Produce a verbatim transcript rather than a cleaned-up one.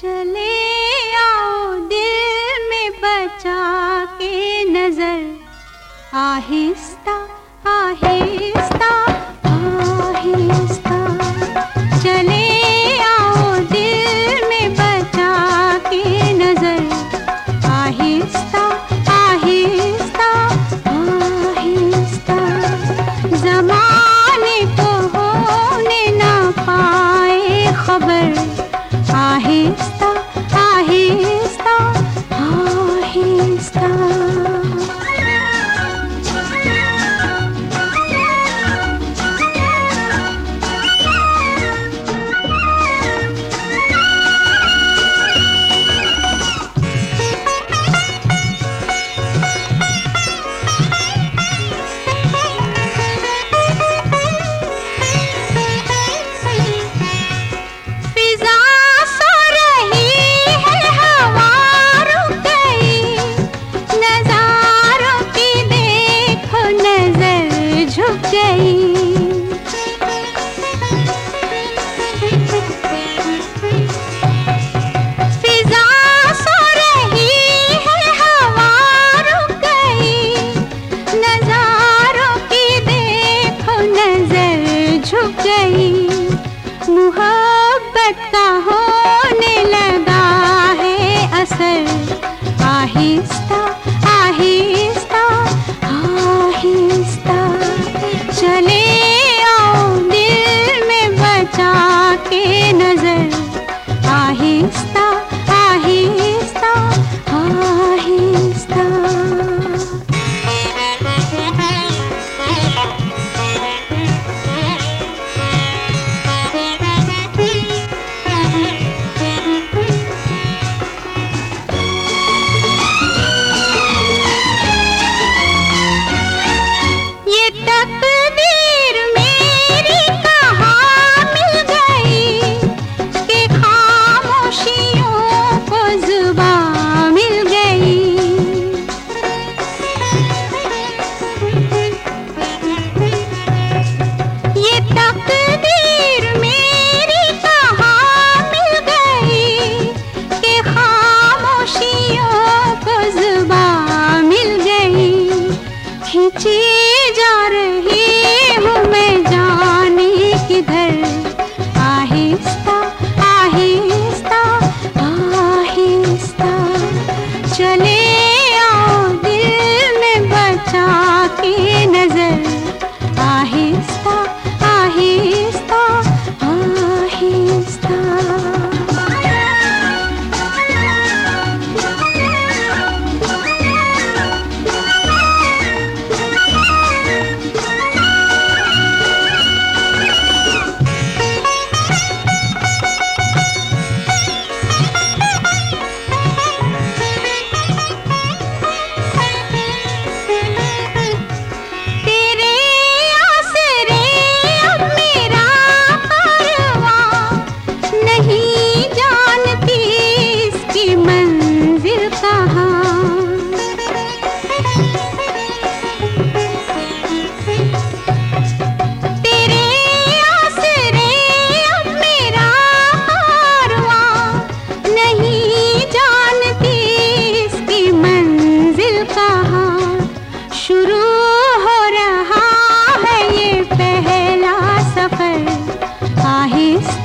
चले आओ दिल में बचा के नजर, आहिस्ता आहिस्ता आहिस्ता। चले आओ दिल में बचा के नजर, आहिस्ता आहिस्ता आहिस्ता। ज़माने को होने ना पाए खबर, आहिस्ता आहिस्ता आहिस्ता। मोहब्बत का होने लगा है असर, आहिस्ता आहिस्ता आहिस्ता। चले आओ दिल में बचा के नजर, आहिस्ता आहिस्ता आहिस्ता। खींची जा रही हूँ मैं जाने किधर, आहिस्ता आहिस्ता आहिस्ता। चले आओ दिल में बचा के नजर, आहिस्ता आहिस्ता आहिस्ता। शुरू हो रहा है ये पहला सफर, आहिस्ता